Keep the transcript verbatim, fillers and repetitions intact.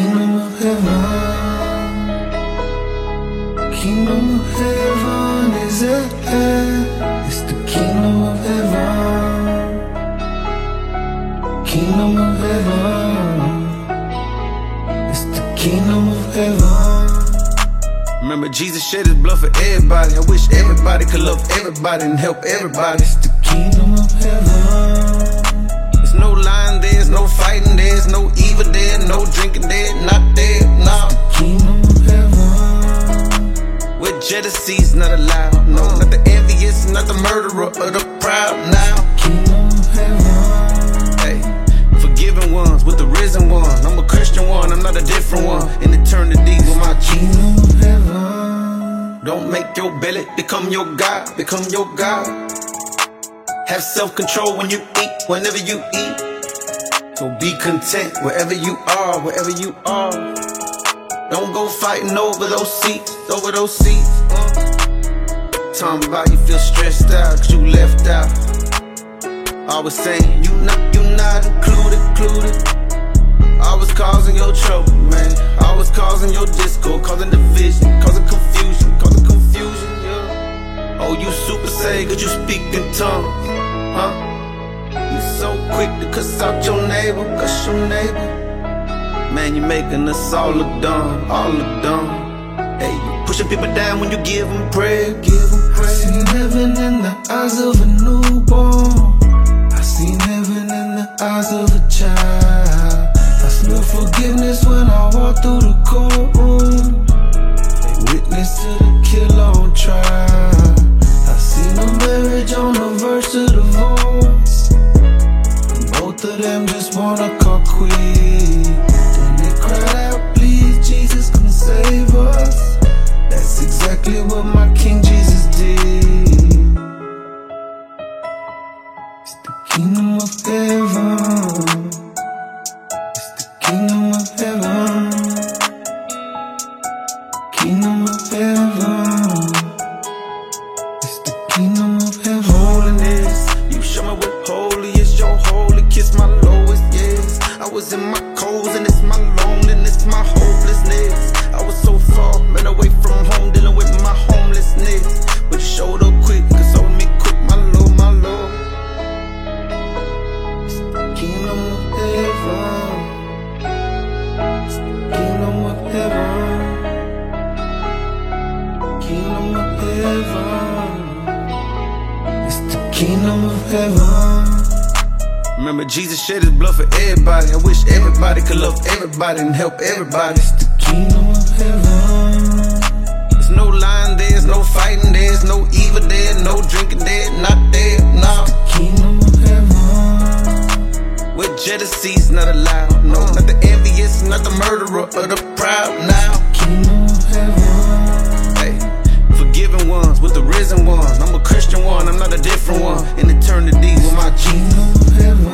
kingdom of heaven. Kingdom of heaven is at hand. It's the kingdom of heaven. Kingdom of heaven. It's the kingdom of heaven. Remember, Jesus shed his blood for everybody. I wish everybody could love everybody and help everybody. It's the kingdom of heaven. There's no lying, there's no fighting, there's no evil there, no drinking there, not there, nah. It's the kingdom of heaven. Where jealousy's not allowed, no, not the envious, not the murderer or the proud, now. Kingdom of heaven. Hey, forgiven ones with the risen one. I'm a Christian one, I'm not a different one. In eternity with my Jesus. Kingdom of heaven. Don't make your belly become your God, become your God. Have self-control when you eat, whenever you eat. So be content wherever you are, wherever you are. Don't go fighting over those seats, over those seats. Uh. Talking about you feel stressed out, cause you left out. I was saying, you not, you not included, included. I was causing your trouble, man. I was causing your discord, causing division, causing confusion, causing confusion, yeah. Oh, you super saved cause you speak in tongues, huh? You so quick to cuss out your neighbor, cuss your neighbor. Man, you making us all look dumb, all look dumb. Hey, you pushing people down when you give them prayer, give them prayer. I seen heaven in the eyes of a newborn. I seen heaven in the eyes of a child. I smell forgiveness when I walk through the courtroom. They witness to the killer on trial. I seen a marriage on the verge of divorce, and both of them just wanna call quits. Then they cried out, please Jesus, come save us. That's exactly what my King Jesus did. It's the kingdom of heaven. Kingdom of heaven. Kingdom of heaven. It's the kingdom of heaven. Holiness, you show me what holy is. Your holy kiss, my lowest, yes. I was in my cold and it's my loneliness, my hopelessness. I was so far, man, away from home, dealing with my homelessness. But you showed up quick, consoled me quick, my Lord, my Lord. It's the kingdom of heaven. Kingdom of heaven. Kingdom of heaven. It's the kingdom of heaven. Remember, Jesus shed his blood for everybody. I wish everybody could love everybody and help everybody. It's the kingdom of heaven. There's no lying, there's no fighting, there's no evil there, no drinking there, not there, nah. It's the kingdom of heaven. Where jealousy's not allowed, no, not the envious, not the murderer or the proud, now. Kingdom of heaven. Hey, forgiven ones with the risen one. I'm a Christian one, I'm not a different one. In eternity with my Jesus. Kingdom of heaven.